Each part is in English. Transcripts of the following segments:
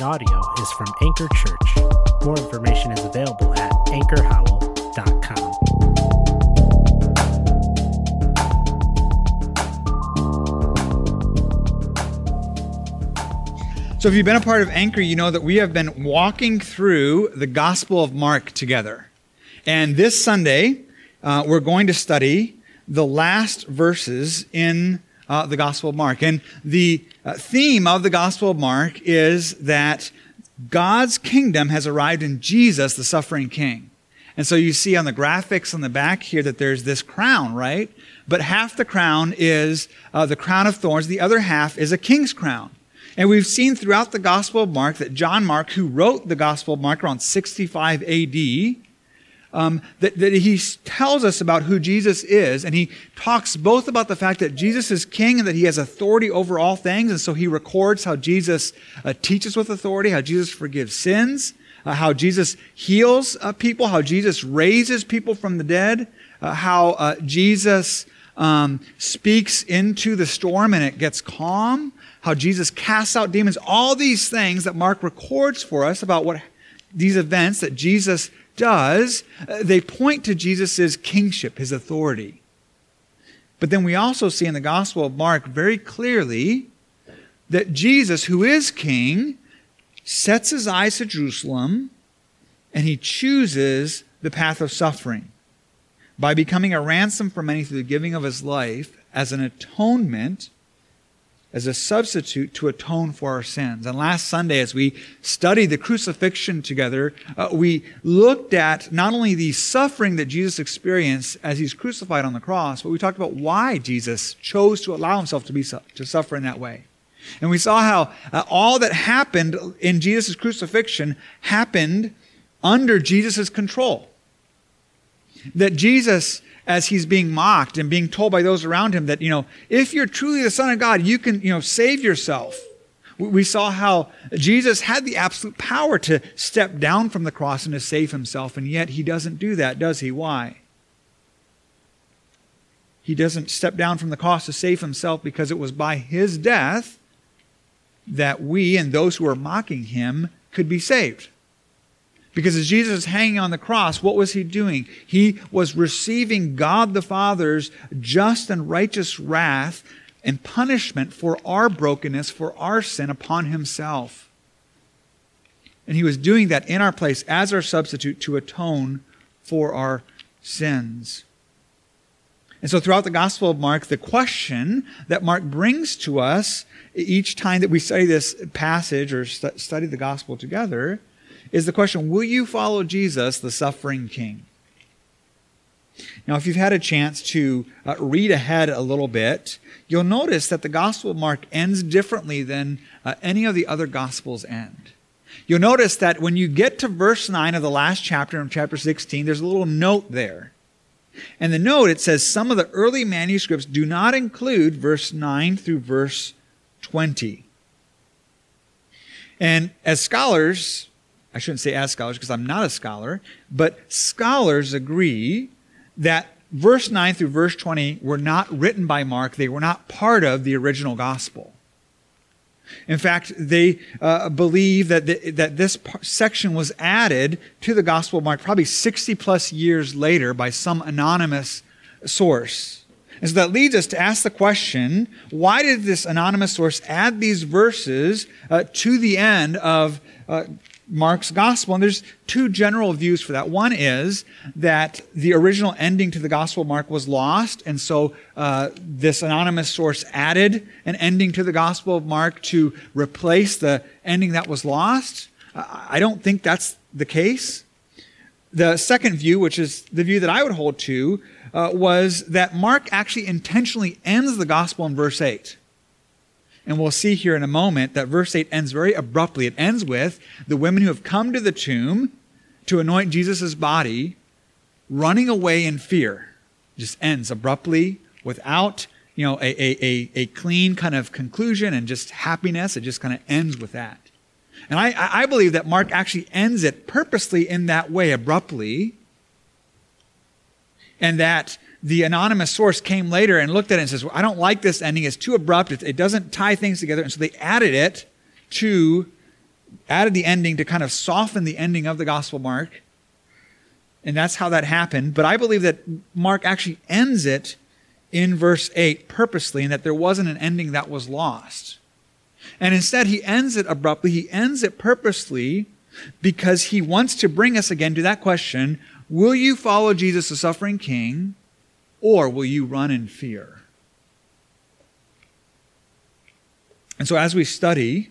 following audio is from Anchor Church. More information is available at anchorhowell.com. So if you've been a part of Anchor, you know that we have been walking through the Gospel of Mark together. And this Sunday, we're going to study the last verses in the Gospel of Mark. And the theme of the Gospel of Mark is that God's kingdom has arrived in Jesus, the suffering King. And so you see on the graphics on the back here that there's this crown, right? But half the crown is the crown of thorns. The other half is a king's crown. And we've seen throughout the Gospel of Mark that John Mark, who wrote the Gospel of Mark around 65 AD, that he tells us about who Jesus is, and he talks both about the fact that Jesus is king and that he has authority over all things, and so he records how Jesus teaches with authority, how Jesus forgives sins, how Jesus heals people, how Jesus raises people from the dead, how Jesus speaks into the storm and it gets calm, how Jesus casts out demons, all these things that Mark records for us about what these events that Jesus does, they point to Jesus' kingship, his authority. But then we also see in the Gospel of Mark very clearly that Jesus, who is king, sets his eyes to Jerusalem and he chooses the path of suffering by becoming a ransom for many through the giving of his life as an atonement, as a substitute to atone for our sins. And last Sunday, as we studied the crucifixion together, we looked at not only the suffering that Jesus experienced as he's crucified on the cross, but we talked about why Jesus chose to allow himself to suffer in that way. And we saw how all that happened in Jesus' crucifixion happened under Jesus' control. That Jesus, as he's being mocked and being told by those around him that, if you're truly the Son of God, you can, save yourself. We saw how Jesus had the absolute power to step down from the cross and to save himself, and yet he doesn't do that, does he? Why? He doesn't step down from the cross to save himself because it was by his death that we and those who are mocking him could be saved. Because as Jesus is hanging on the cross, what was he doing? He was receiving God the Father's just and righteous wrath and punishment for our brokenness, for our sin upon himself. And he was doing that in our place as our substitute to atone for our sins. And so throughout the Gospel of Mark, the question that Mark brings to us each time that we study this passage or study the Gospel together is the question, will you follow Jesus, the suffering King? Now, if you've had a chance to read ahead a little bit, you'll notice that the Gospel of Mark ends differently than any of the other Gospels end. You'll notice that when you get to verse 9 of the last chapter, in chapter 16, there's a little note there. And the note, it says, some of the early manuscripts do not include verse 9 through verse 20. And as scholars, I shouldn't say as scholars because I'm not a scholar, but scholars agree that verse 9 through verse 20 were not written by Mark. They were not part of the original gospel. In fact, they believe that this section was added to the Gospel of Mark probably 60 plus years later by some anonymous source. And so that leads us to ask the question, why did this anonymous source add these verses to the end of Mark's gospel? And there's two general views for that. One is that the original ending to the Gospel of Mark was lost, and so this anonymous source added an ending to the Gospel of Mark to replace the ending that was lost. I don't think that's the case. The second view, which is the view that I would hold to, was that Mark actually intentionally ends the gospel in verse 8. And we'll see here in a moment that verse 8 ends very abruptly. It ends with the women who have come to the tomb to anoint Jesus' body running away in fear. It just ends abruptly without a clean kind of conclusion and just happiness. It just kind of ends with that. And I believe that Mark actually ends it purposely in that way, abruptly, and that the anonymous source came later and looked at it and says, well, I don't like this ending. It's too abrupt. It doesn't tie things together. And so they added it to added the ending to kind of soften the ending of the Gospel of Mark. And that's how that happened. But I believe that Mark actually ends it in verse 8 purposely, and that there wasn't an ending that was lost. And instead, he ends it abruptly. He ends it purposely because he wants to bring us again to that question, will you follow Jesus, the suffering King, or will you run in fear? And so as we study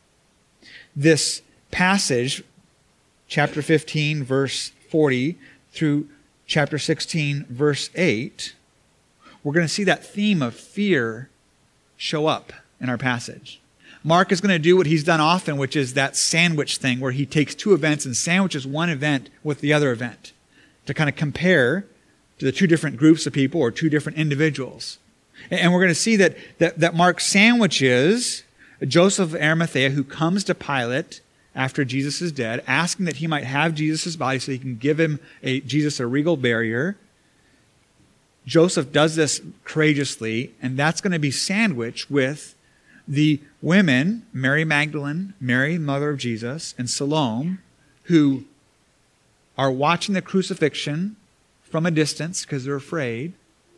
this passage, chapter 15, verse 40, through chapter 16, verse 8, we're going to see that theme of fear show up in our passage. Mark is going to do what he's done often, which is that sandwich thing where he takes two events and sandwiches one event with the other event to kind of compare to the two different groups of people or two different individuals. And we're going to see that Mark sandwiches Joseph of Arimathea, who comes to Pilate after Jesus is dead, asking that he might have Jesus' body so he can give him Jesus a regal burial. Joseph does this courageously, and that's going to be sandwiched with the women, Mary Magdalene, Mary, mother of Jesus, and Salome, who are watching the crucifixion from a distance because they're afraid.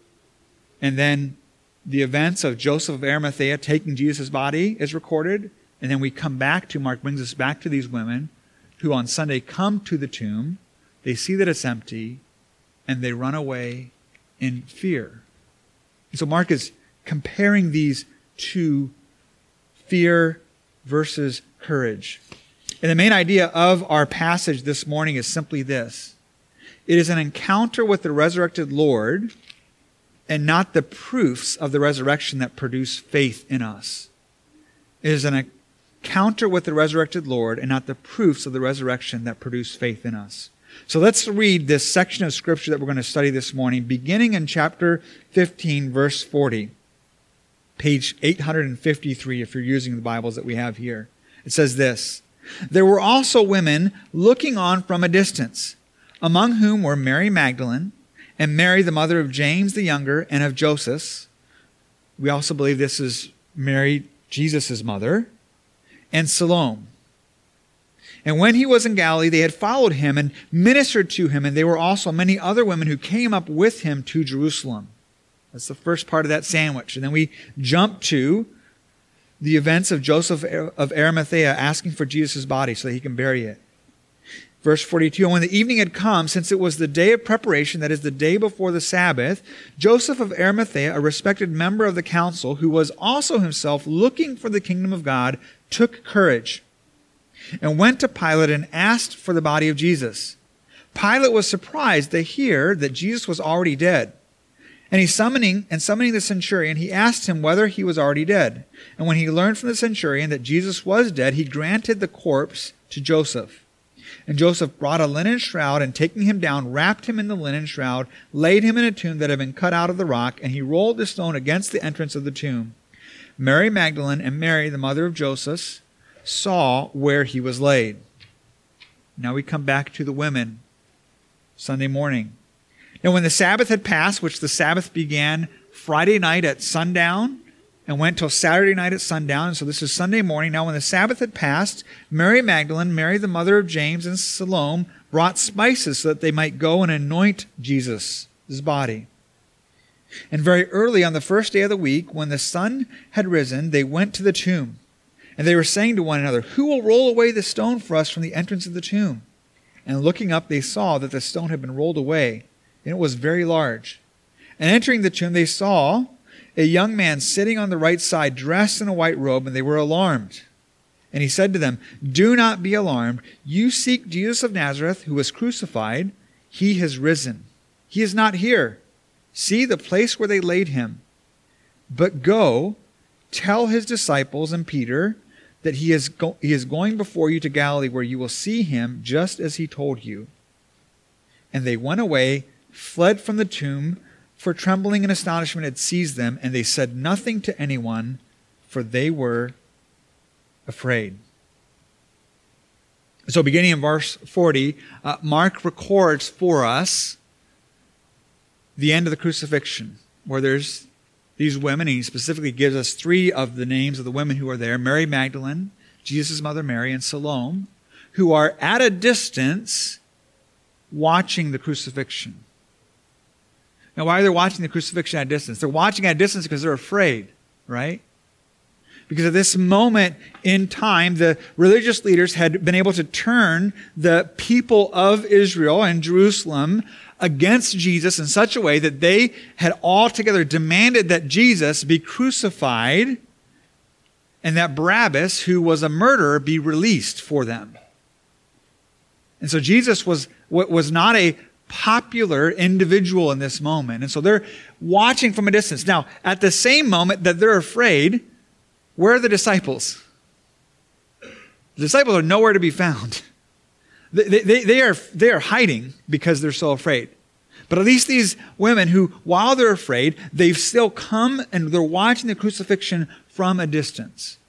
And then the events of Joseph of Arimathea taking Jesus' body is recorded. And then we come back to, Mark brings us back to these women who on Sunday come to the tomb. They see that it's empty, and they run away in fear. And so Mark is comparing these two, fear versus courage. And the main idea of our passage this morning is simply this. It is an encounter with the resurrected Lord and not the proofs of the resurrection that produce faith in us. It is an encounter with the resurrected Lord and not the proofs of the resurrection that produce faith in us. So let's read this section of Scripture that we're going to study this morning, beginning in chapter 15, verse 40. Page 853, if you're using the Bibles that we have here. It says this, "There were also women looking on from a distance, among whom were Mary Magdalene, and Mary, the mother of James the younger, and of Joseph." We also believe this is Mary, Jesus' mother, and Salome. "And when he was in Galilee, they had followed him and ministered to him, and there were also many other women who came up with him to Jerusalem." That's the first part of that sandwich. And then we jump to the events of Joseph of Arimathea asking for Jesus' body so that he can bury it. Verse 42, "And when the evening had come, since it was the day of preparation, that is the day before the Sabbath, Joseph of Arimathea, a respected member of the council, who was also himself looking for the kingdom of God, took courage and went to Pilate and asked for the body of Jesus. Pilate was surprised to hear that Jesus was already dead. And summoning the centurion, he asked him whether he was already dead. And when he learned from the centurion that Jesus was dead, he granted the corpse to Joseph. And Joseph brought a linen shroud, and taking him down, wrapped him in the linen shroud, laid him in a tomb that had been cut out of the rock, and he rolled the stone against the entrance of the tomb. Mary Magdalene and Mary, the mother of Joseph, saw where he was laid." Now we come back to the women. Sunday morning. "Now when the Sabbath had passed," which the Sabbath began Friday night at sundown and went till Saturday night at sundown, and so this is Sunday morning. "Now when the Sabbath had passed, Mary Magdalene, Mary the mother of James, and Salome brought spices so that they might go and anoint Jesus' body. And very early on the first day of the week, when the sun had risen, they went to the tomb. And they were saying to one another, 'Who will roll away the stone for us from the entrance of the tomb?' And looking up, they saw that the stone had been rolled away, and it was very large. And entering the tomb, they saw a young man sitting on the right side, dressed in a white robe, and they were alarmed. And he said to them, 'Do not be alarmed. You seek Jesus of Nazareth, who was crucified. He has risen. He is not here. See the place where they laid him. But go, tell his disciples and Peter that he is going before you to Galilee, where you will see him just as he told you.' And they went away, fled from the tomb, for trembling and astonishment had seized them, and they said nothing to anyone, for they were afraid." So beginning in verse 40, Mark records for us the end of the crucifixion, where there's these women, and he specifically gives us three of the names of the women who are there: Mary Magdalene, Jesus' mother Mary, and Salome, who are at a distance watching the crucifixion. Now, why are they watching the crucifixion at a distance? They're watching at a distance because they're afraid, right? Because at this moment in time, the religious leaders had been able to turn the people of Israel and Jerusalem against Jesus in such a way that they had altogether demanded that Jesus be crucified and that Barabbas, who was a murderer, be released for them. And so Jesus was not a popular individual in this moment. And so they're watching from a distance. Now, at the same moment that they're afraid, where are the disciples? The disciples are nowhere to be found. They are hiding because they're so afraid. But at least these women who, while they're afraid, they've still come and they're watching the crucifixion from a distance.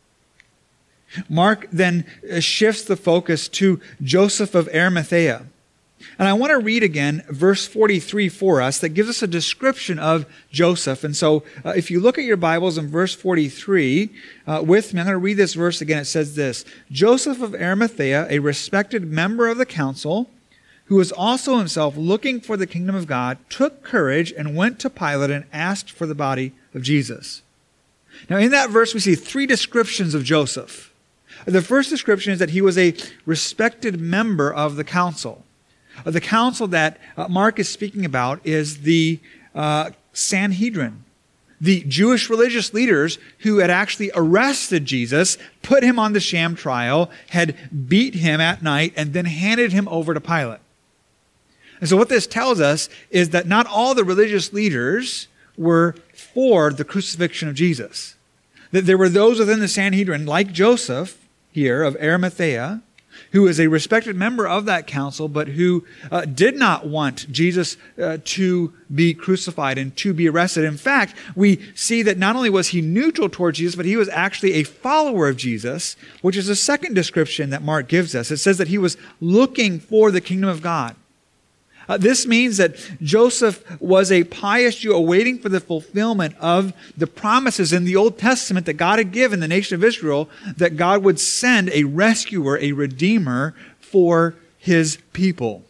Mark then shifts the focus to Joseph of Arimathea. And I want to read again verse 43 for us that gives us a description of Joseph. And so if you look at your Bibles in verse 43 with me, I'm going to read this verse again. It says this: Joseph of Arimathea, a respected member of the council, who was also himself looking for the kingdom of God, took courage and went to Pilate and asked for the body of Jesus. Now in that verse we see three descriptions of Joseph. The first description is that he was a respected member of the council. The council that Mark is speaking about is the Sanhedrin, the Jewish religious leaders who had actually arrested Jesus, put him on the sham trial, had beat him at night, and then handed him over to Pilate. And so what this tells us is that not all the religious leaders were for the crucifixion of Jesus. That there were those within the Sanhedrin, like Joseph here of Arimathea, who is a respected member of that council, but who did not want Jesus to be crucified and to be arrested. In fact, we see that not only was he neutral towards Jesus, but he was actually a follower of Jesus, which is the second description that Mark gives us. It says that he was looking for the kingdom of God. This means that Joseph was a pious Jew awaiting for the fulfillment of the promises in the Old Testament that God had given the nation of Israel, that God would send a rescuer, a redeemer for his people.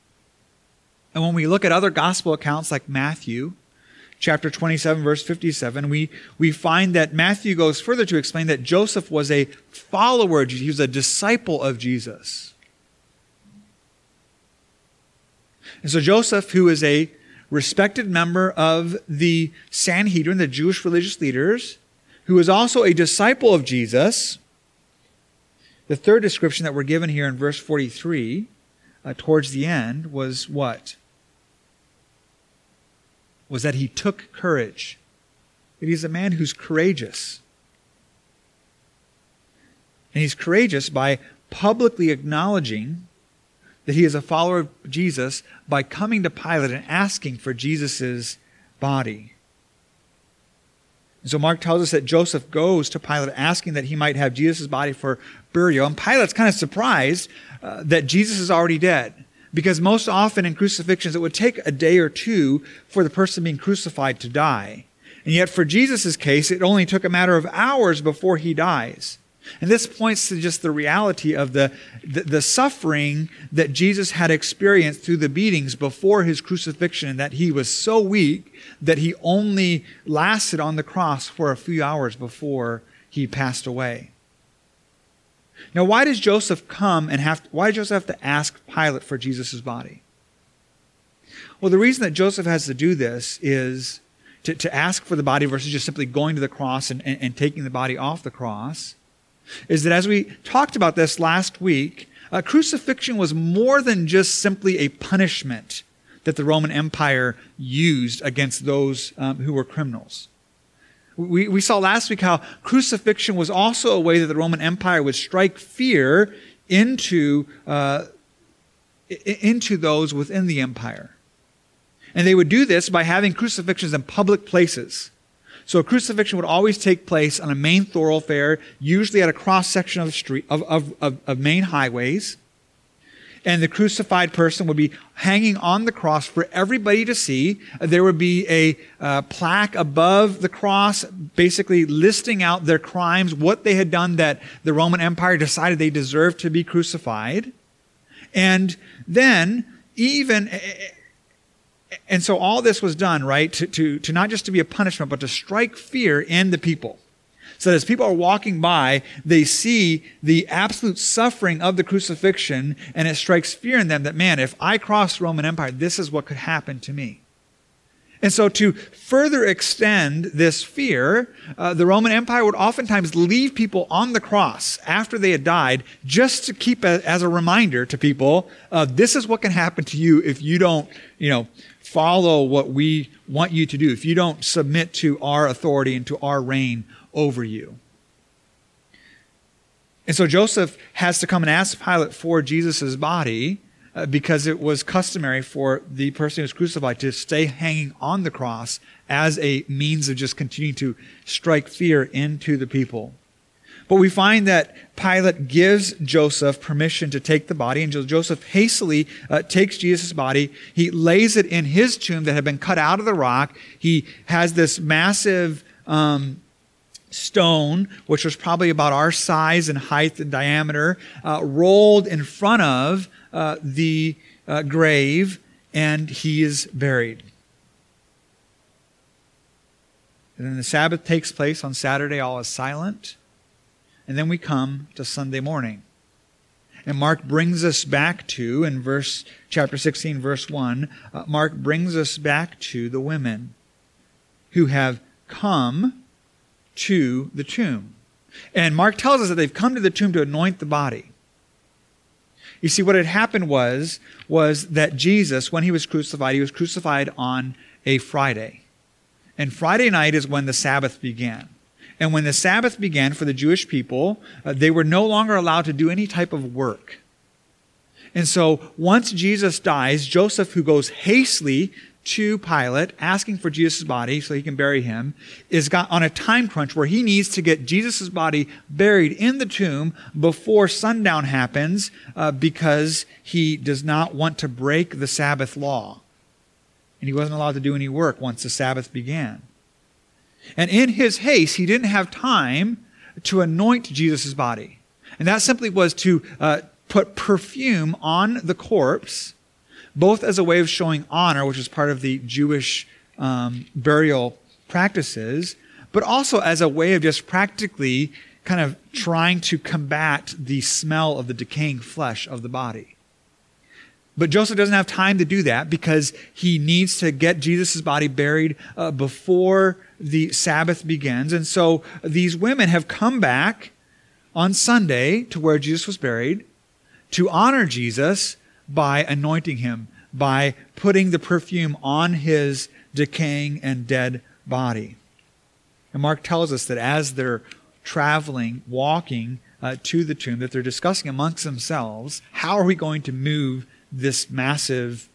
And when we look at other gospel accounts like Matthew, chapter 27, verse 57, we find that Matthew goes further to explain that Joseph was a follower of Jesus. He was a disciple of Jesus. And so Joseph, who is a respected member of the Sanhedrin, the Jewish religious leaders, who is also a disciple of Jesus, the third description that we're given here in verse 43, towards the end, was what? Was that he took courage. That he's a man who's courageous. And he's courageous by publicly acknowledging that he is a follower of Jesus by coming to Pilate and asking for Jesus' body. And so Mark tells us that Joseph goes to Pilate asking that he might have Jesus' body for burial. And Pilate's kind of surprised that Jesus is already dead. Because most often in crucifixions, it would take a day or two for the person being crucified to die. And yet for Jesus' case, it only took a matter of hours before he dies. And this points to just the reality of the suffering that Jesus had experienced through the beatings before his crucifixion, and that he was so weak that he only lasted on the cross for a few hours before he passed away. Now, why does Joseph why did Joseph have to ask Pilate for Jesus' body? Well, the reason that Joseph has to do this is to ask for the body versus just simply going to the cross and taking the body off the cross, is that as we talked about this last week, crucifixion was more than just simply a punishment that the Roman Empire used against those who were criminals. We saw last week how crucifixion was also a way that the Roman Empire would strike fear into those within the empire. And they would do this by having crucifixions in public places. So a crucifixion would always take place on a main thoroughfare, usually at a cross-section of the street of main highways. and the crucified person would be hanging on the cross for everybody to see. There would be a plaque above the cross basically listing out their crimes, what they had done that the Roman Empire decided they deserved to be crucified. And then and so all this was done, right, to not just to be a punishment, but to strike fear in the people. So that as people are walking by, they see the absolute suffering of the crucifixion, and it strikes fear in them that, man, if I cross the Roman Empire, this is what could happen to me. And so to further extend this fear, the Roman Empire would oftentimes leave people on the cross after they had died just to keep as a reminder to people, this is what can happen to you if you don't, follow what we want you to do, if you don't submit to our authority and to our reign over you. And so Joseph has to come and ask Pilate for Jesus' body because it was customary for the person who was crucified to stay hanging on the cross as a means of just continuing to strike fear into the people. But we find that Pilate gives Joseph permission to take the body, and Joseph hastily takes Jesus' body. He lays it in his tomb that had been cut out of the rock. He has this massive stone, which was probably about our size and height and diameter, rolled in front of the grave, and he is buried. And then the Sabbath takes place on Saturday. All is silent. And then we come to Sunday morning. And Mark brings us back to, in chapter 16, verse 1, Mark brings us back to the women who have come to the tomb. And Mark tells us that they've come to the tomb to anoint the body. You see, what had happened was that Jesus, when he was crucified on a Friday. And Friday night is when the Sabbath began. And when the Sabbath began for the Jewish people, they were no longer allowed to do any type of work. And so once Jesus dies, Joseph, who goes hastily to Pilate, asking for Jesus' body so he can bury him, is got on a time crunch where he needs to get Jesus' body buried in the tomb before sundown happens because he does not want to break the Sabbath law. And he wasn't allowed to do any work once the Sabbath began. And in his haste, he didn't have time to anoint Jesus' body. And that simply was to put perfume on the corpse, both as a way of showing honor, which is part of the Jewish burial practices, but also as a way of just practically kind of trying to combat the smell of the decaying flesh of the body. But Joseph doesn't have time to do that because he needs to get Jesus' body buried before the Sabbath begins. And so these women have come back on Sunday to where Jesus was buried to honor Jesus by anointing him, by putting the perfume on his decaying and dead body. And Mark tells us that as they're traveling, walking to the tomb, that they're discussing amongst themselves, how are we going to move this massive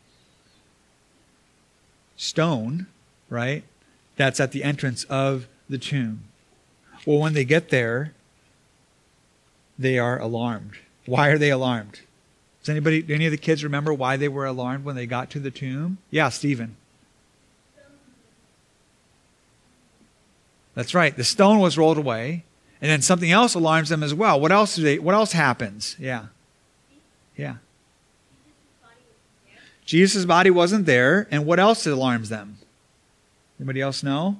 stone, right, that's at the entrance of the tomb. Well, when they get there, they are alarmed. Why are they alarmed? Does any of the kids remember why they were alarmed when they got to the tomb? Yeah, Stephen. That's right. The stone was rolled away, and then something else alarms them as well. What else happens? Yeah. Jesus' body wasn't there, and what else alarms them? Anybody else know?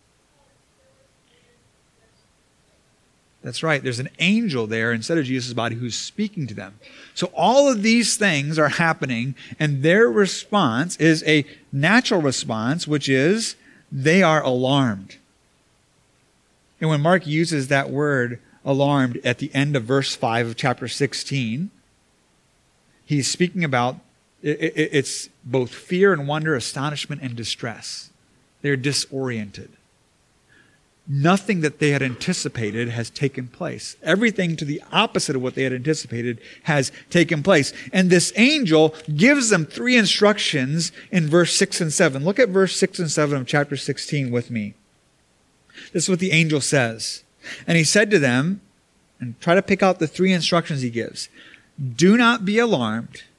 That's right. There's an angel there instead of Jesus' body who's speaking to them. So all of these things are happening, and their response is a natural response, which is they are alarmed. And when Mark uses that word alarmed at the end of verse 5 of chapter 16, he's speaking about it's both fear and wonder, astonishment and distress. They're disoriented. Nothing that they had anticipated has taken place. Everything to the opposite of what they had anticipated has taken place. And this angel gives them 3 instructions in verse 6 and 7. Look at verse 6 and 7 of chapter 16 with me. This is what the angel says. And he said to them, and try to pick out the 3 instructions he gives. Do not be alarmed.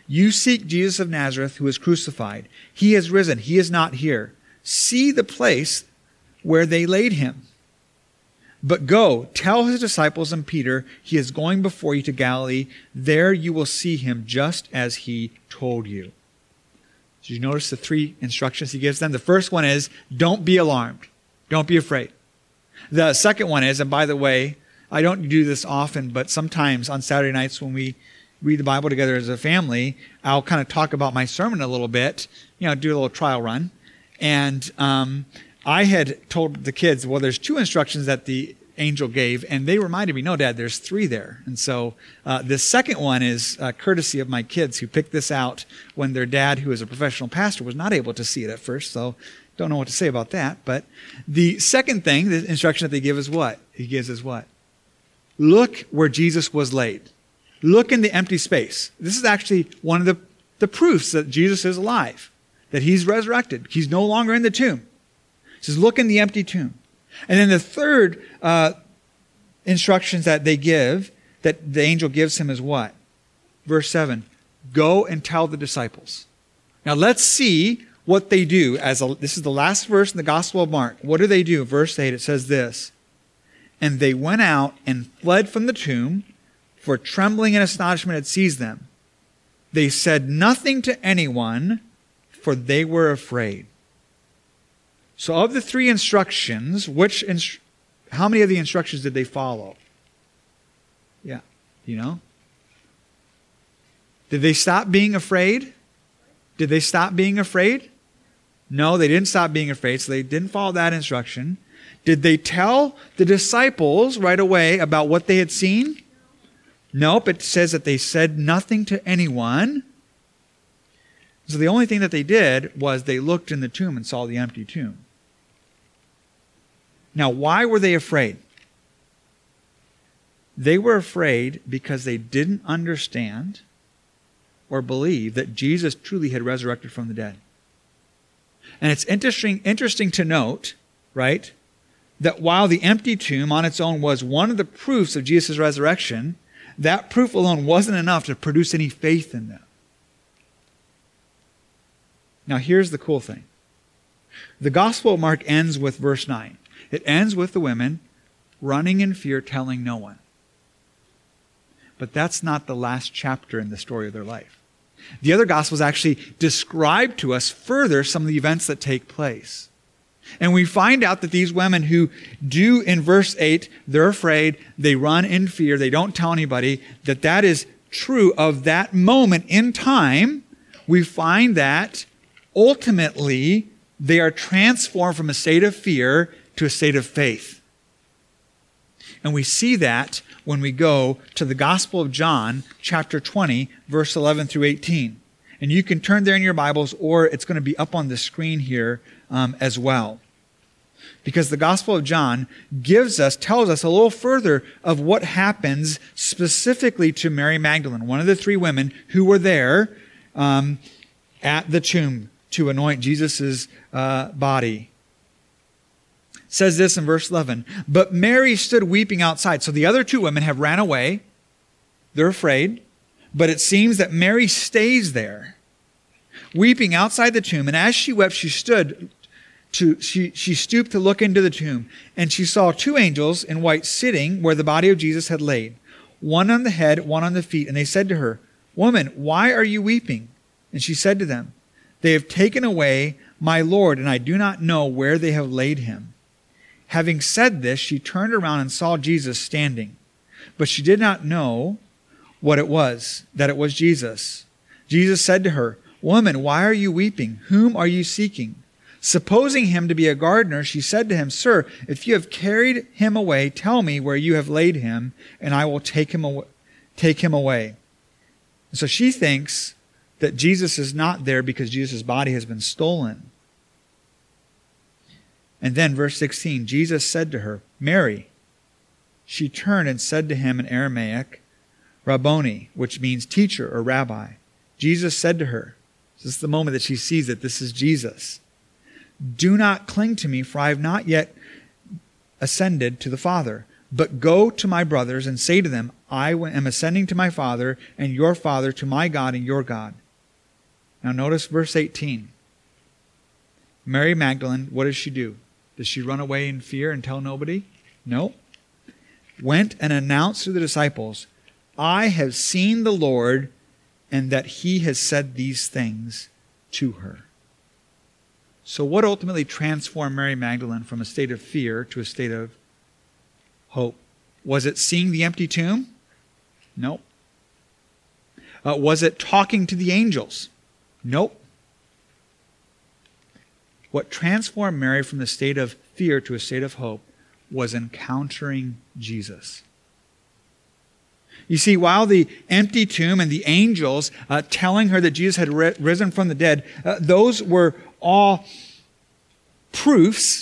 You seek Jesus of Nazareth, who was crucified. He has risen. He is not here. See the place where they laid him. But go, tell his disciples and Peter, he is going before you to Galilee. There you will see him just as he told you. So you notice the three instructions he gives them. The first one is, don't be alarmed. Don't be afraid. The second one is, and by the way, I don't do this often, but sometimes on Saturday nights when we read the Bible together as a family, I'll kind of talk about my sermon a little bit, do a little trial run. And I had told the kids, well, there's two instructions that the angel gave, and they reminded me, no, Dad, there's three there. And so this second one is courtesy of my kids who picked this out when their dad, who is a professional pastor, was not able to see it at first. So don't know what to say about that. But the second thing, the instruction that they give is what? He gives is what? Look where Jesus was laid. Look in the empty space. This is actually one of the proofs that Jesus is alive, that he's resurrected. He's no longer in the tomb. He says, look in the empty tomb. And then the third instructions that they give, that the angel gives him is what? Verse 7, go and tell the disciples. Now let's see what they do. This is the last verse in the Gospel of Mark. What do they do? Verse 8, it says this, and they went out and fled from the tomb, for trembling and astonishment had seized them. They said nothing to anyone, for they were afraid. So of the three instructions, how many of the instructions did they follow? Yeah, you know? Did they stop being afraid? Did they stop being afraid? No, they didn't stop being afraid, so they didn't follow that instruction. Did they tell the disciples right away about what they had seen? Nope, it says that they said nothing to anyone. So the only thing that they did was they looked in the tomb and saw the empty tomb. Now, why were they afraid? They were afraid because they didn't understand or believe that Jesus truly had resurrected from the dead. And it's interesting to note, right, that while the empty tomb on its own was one of the proofs of Jesus' resurrection, that proof alone wasn't enough to produce any faith in them. Now, here's the cool thing. The Gospel of Mark ends with verse 9. It ends with the women running in fear, telling no one. But that's not the last chapter in the story of their life. The other Gospels actually describe to us further some of the events that take place. And we find out that these women who do, in verse 8, they're afraid, they run in fear, they don't tell anybody, that is true of that moment in time. We find that ultimately they are transformed from a state of fear to a state of faith. And we see that when we go to the Gospel of John, chapter 20, verse 11 through 18. And you can turn there in your Bibles, or it's going to be up on the screen here as well. Because the Gospel of John tells us a little further of what happens specifically to Mary Magdalene, one of the three women who were there at the tomb to anoint Jesus' body. It says this in verse 11, but Mary stood weeping outside. So the other two women have ran away. They're afraid. But it seems that Mary stays there, weeping outside the tomb. And as she wept, she stooped to look into the tomb. And she saw two angels in white sitting where the body of Jesus had laid, one on the head, one on the feet. And they said to her, woman, why are you weeping? And she said to them, they have taken away my Lord, and I do not know where they have laid him. Having said this, she turned around and saw Jesus standing. But she did not know that it was Jesus. Jesus said to her, woman, why are you weeping? Whom are you seeking? Supposing him to be a gardener, she said to him, sir, if you have carried him away, tell me where you have laid him, and I will take him away. And so she thinks that Jesus is not there because Jesus' body has been stolen. And then verse 16, Jesus said to her, Mary. She turned and said to him in Aramaic, Rabboni, which means teacher or rabbi. Jesus said to her, this is the moment that she sees that this is Jesus, do not cling to me, for I have not yet ascended to the Father. But go to my brothers and say to them, I am ascending to my Father and your Father, to my God and your God. Now notice verse 18. Mary Magdalene, what does she do? Does she run away in fear and tell nobody? No. Went and announced to the disciples, I have seen the Lord, and that he has said these things to her. So what ultimately transformed Mary Magdalene from a state of fear to a state of hope? Was it seeing the empty tomb? No. Was it talking to the angels? Nope. What transformed Mary from the state of fear to a state of hope was encountering Jesus. You see, while the empty tomb and the angels telling her that Jesus had risen from the dead, those were all proofs,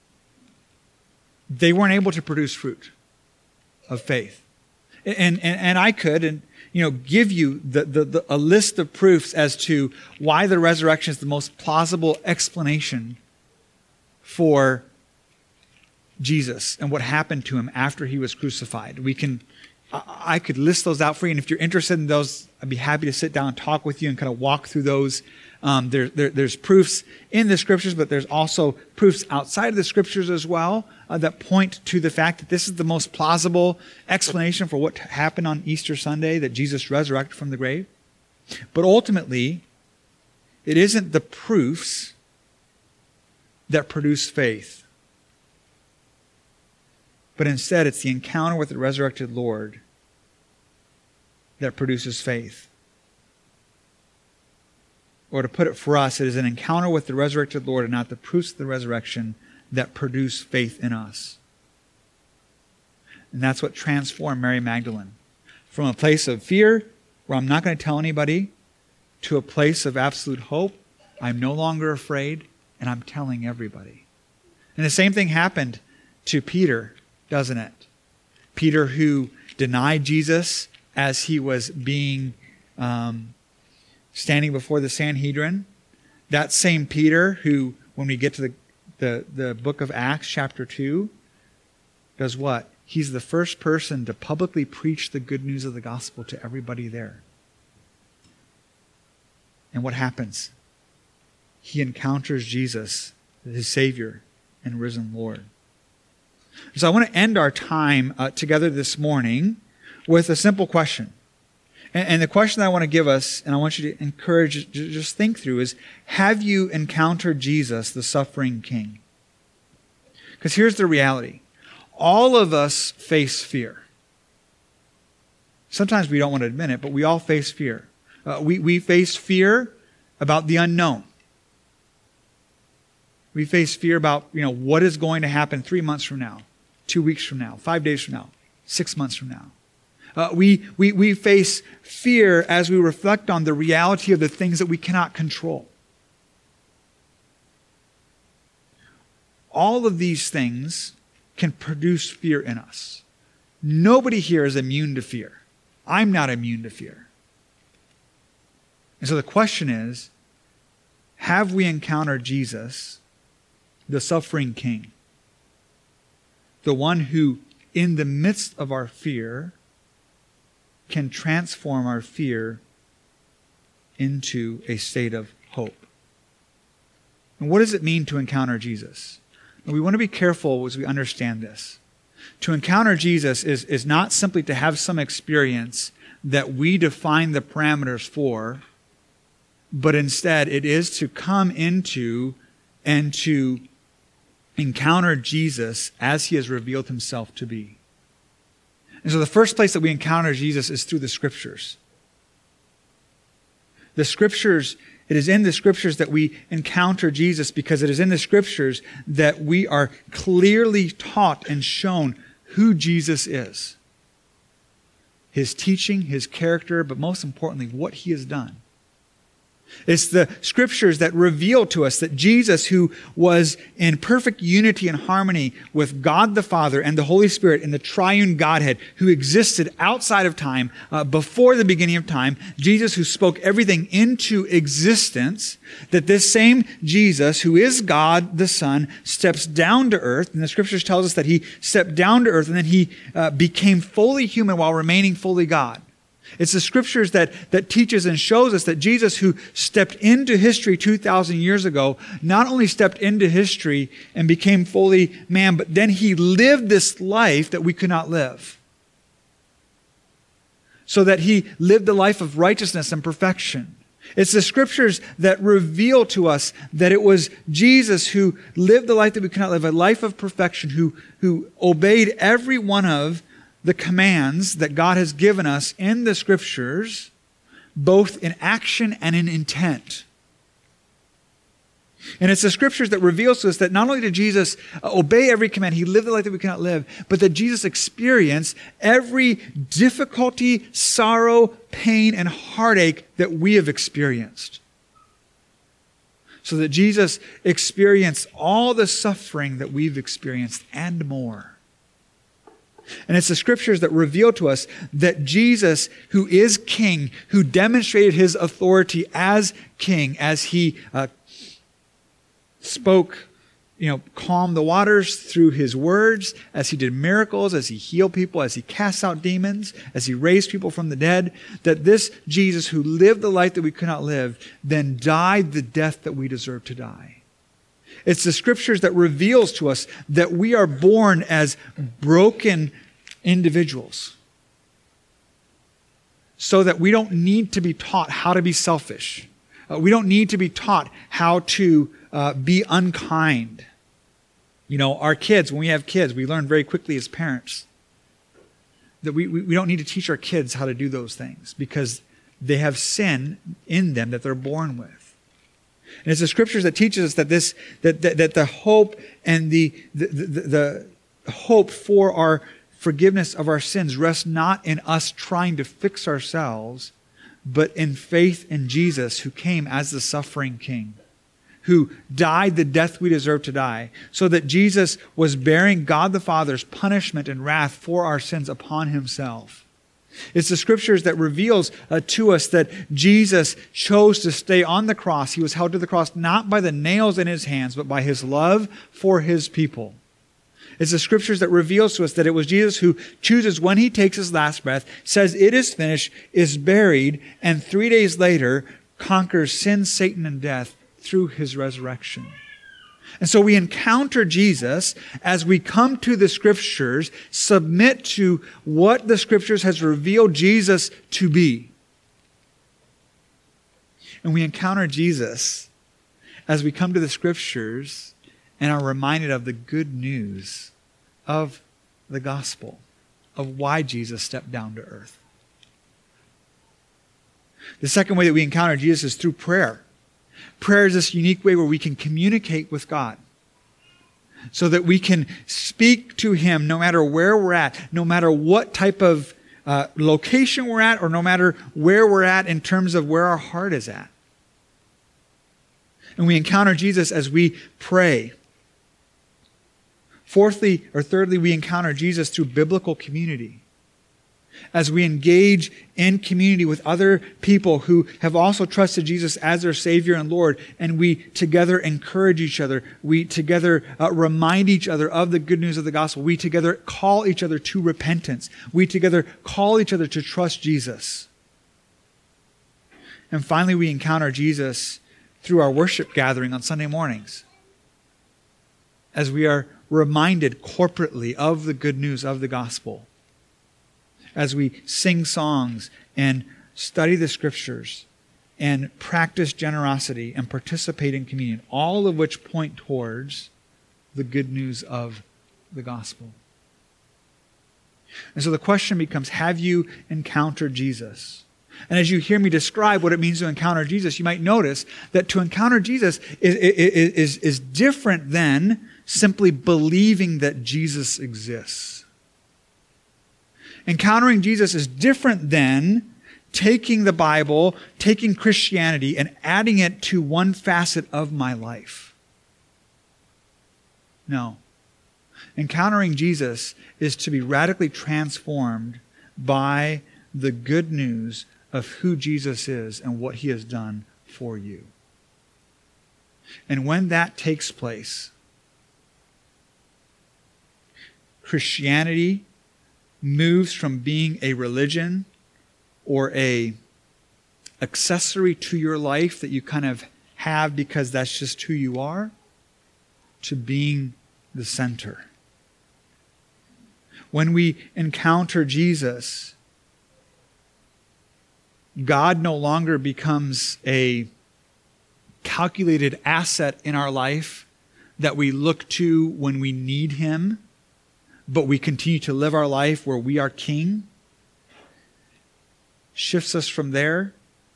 they weren't able to produce fruit of faith. And I could give you a list of proofs as to why the resurrection is the most plausible explanation for Jesus and what happened to him after he was crucified. I could list those out for you, and if you're interested in those, I'd be happy to sit down and talk with you and kind of walk through those. There's proofs in the Scriptures, but there's also proofs outside of the Scriptures as well that point to the fact that this is the most plausible explanation for what happened on Easter Sunday, that Jesus resurrected from the grave. But ultimately, it isn't the proofs that produce faith, but instead it's the encounter with the resurrected Lord that produces faith. Or to put it for us, it is an encounter with the resurrected Lord and not the proofs of the resurrection that produce faith in us. And that's what transformed Mary Magdalene. From a place of fear, where I'm not going to tell anybody, to a place of absolute hope. I'm no longer afraid, and I'm telling everybody. And the same thing happened to Peter, doesn't it? Peter, who denied Jesus as he was being standing before the Sanhedrin. That same Peter who, when we get to the book of Acts, chapter 2, does what? He's the first person to publicly preach the good news of the gospel to everybody there. And what happens? He encounters Jesus, his Savior and risen Lord. So I want to end our time together this morning with a simple question. And the question that I want to give us, and I want you to encourage, just think through, is, have you encountered Jesus, the suffering King? Because here's the reality. All of us face fear. Sometimes we don't want to admit it, but we all face fear. We face fear about the unknown. We face fear about, what is going to happen 3 months from now, 2 weeks from now, 5 days from now, 6 months from now. We face fear as we reflect on the reality of the things that we cannot control. All of these things can produce fear in us. Nobody here is immune to fear. I'm not immune to fear. And so the question is, have we encountered Jesus, the suffering King? The one who, in the midst of our fear, can transform our fear into a state of hope. And what does it mean to encounter Jesus? And we want to be careful as we understand this. To encounter Jesus is not simply to have some experience that we define the parameters for, but instead it is to come into and to encounter Jesus as he has revealed himself to be. And so the first place that we encounter Jesus is through the Scriptures. The Scriptures, it is in the Scriptures that we encounter Jesus, because it is in the Scriptures that we are clearly taught and shown who Jesus is. His teaching, his character, but most importantly, what he has done. It's the scriptures that reveal to us that Jesus, who was in perfect unity and harmony with God the Father and the Holy Spirit in the triune Godhead, who existed outside of time, before the beginning of time, Jesus who spoke everything into existence, that this same Jesus, who is God the Son, steps down to earth, and the scriptures tells us that he stepped down to earth and then he became fully human while remaining fully God. It's the scriptures that teaches and shows us that Jesus, who stepped into history 2,000 years ago, not only stepped into history and became fully man, but then he lived this life that we could not live. So that he lived the life of righteousness and perfection. It's the scriptures that reveal to us that it was Jesus who lived the life that we could not live, a life of perfection, who obeyed every one of the commands that God has given us in the scriptures, both in action and in intent. And it's the scriptures that reveals to us that not only did Jesus obey every command, he lived the life that we cannot live, but that Jesus experienced every difficulty, sorrow, pain, and heartache that we have experienced. So that Jesus experienced all the suffering that we've experienced and more. And it's the scriptures that reveal to us that Jesus, who is king, who demonstrated his authority as king, as he spoke, calmed the waters through his words, as he did miracles, as he healed people, as he cast out demons, as he raised people from the dead, that this Jesus who lived the life that we could not live, then died the death that we deserve to die. It's the scriptures that reveals to us that we are born as broken individuals, so that we don't need to be taught how to be selfish. We don't need to be taught how to be unkind. Our kids, when we have kids, we learn very quickly as parents that we don't need to teach our kids how to do those things because they have sin in them that they're born with. And it's the scriptures that teaches us that that the hope and the hope for our forgiveness of our sins rests not in us trying to fix ourselves, but in faith in Jesus, who came as the suffering king, who died the death we deserve to die, so that Jesus was bearing God the Father's punishment and wrath for our sins upon himself. It's the scriptures that reveals to us that Jesus chose to stay on the cross. He was held to the cross not by the nails in his hands, but by his love for his people. It's the scriptures that reveals to us that it was Jesus who chooses when he takes his last breath, says it is finished, is buried, and 3 days later conquers sin, Satan, and death through his resurrection. And so we encounter Jesus as we come to the scriptures, submit to what the scriptures has revealed Jesus to be. And we encounter Jesus as we come to the scriptures and are reminded of the good news of the gospel, of why Jesus stepped down to earth. The second way that we encounter Jesus is through prayer. Prayer is this unique way where we can communicate with God so that we can speak to him no matter where we're at, no matter what type of location we're at, or no matter where we're at in terms of where our heart is at. And we encounter Jesus as we pray. Thirdly, we encounter Jesus through biblical community. As we engage in community with other people who have also trusted Jesus as their Savior and Lord, and we together encourage each other, we together remind each other of the good news of the gospel, we together call each other to repentance, we together call each other to trust Jesus. And finally, we encounter Jesus through our worship gathering on Sunday mornings, as we are reminded corporately of the good news of the gospel, as we sing songs and study the scriptures and practice generosity and participate in communion, all of which point towards the good news of the gospel. And so the question becomes, have you encountered Jesus? And as you hear me describe what it means to encounter Jesus, you might notice that to encounter Jesus is different than simply believing that Jesus exists. Encountering Jesus is different than taking the Bible, taking Christianity, and adding it to one facet of my life. No. Encountering Jesus is to be radically transformed by the good news of who Jesus is and what he has done for you. And when that takes place, Christianity moves from being a religion or a accessory to your life that you kind of have because that's just who you are, to being the center. When we encounter Jesus, God no longer becomes a calculated asset in our life that we look to when we need him, but we continue to live our life where we are king. Shifts us from there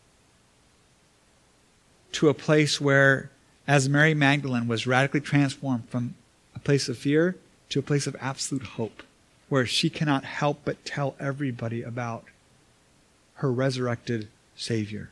to a place where, as Mary Magdalene was radically transformed from a place of fear to a place of absolute hope, where she cannot help but tell everybody about her resurrected Savior.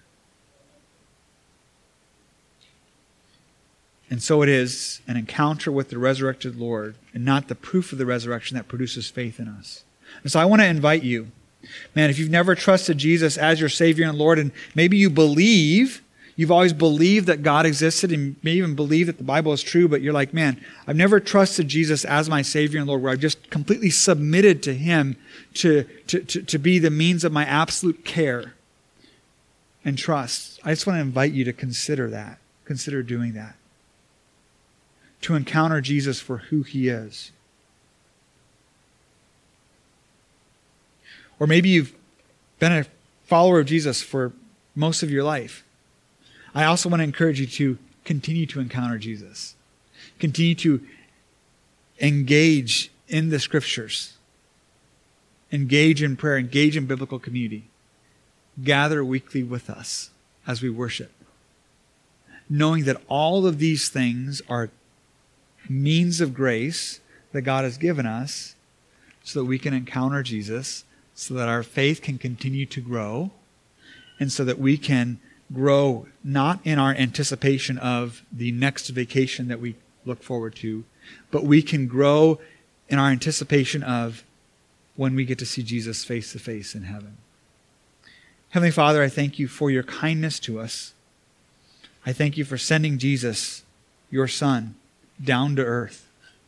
And so it is an encounter with the resurrected Lord and not the proof of the resurrection that produces faith in us. And so I want to invite you, man, if you've never trusted Jesus as your Savior and Lord, and maybe you've always believed that God existed and may even believe that the Bible is true, but you're like, man, I've never trusted Jesus as my Savior and Lord, where I've just completely submitted to him to be the means of my absolute care and trust. I just want to invite you to consider that. Consider doing that. To encounter Jesus for who he is. Or maybe you've been a follower of Jesus for most of your life. I also want to encourage you to continue to encounter Jesus. Continue to engage in the Scriptures. Engage in prayer. Engage in biblical community. Gather weekly with us as we worship. Knowing that all of these things are means of grace that God has given us so that we can encounter Jesus, so that our faith can continue to grow, and so that we can grow not in our anticipation of the next vacation that we look forward to, but we can grow in our anticipation of when we get to see Jesus face to face in heaven. Heavenly Father, I thank you for your kindness to us. I thank you for sending Jesus, your Son, down to earth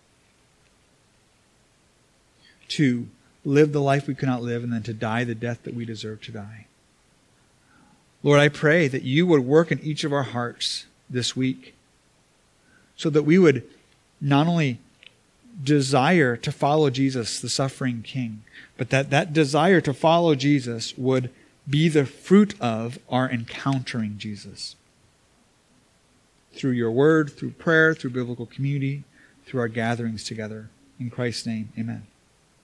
to live the life we could not live and then to die the death that we deserve to die. Lord, I pray that you would work in each of our hearts this week so that we would not only desire to follow Jesus, the suffering King, but that desire to follow Jesus would be the fruit of our encountering Jesus. Through your word, through prayer, through biblical community, through our gatherings together. In Christ's name, amen.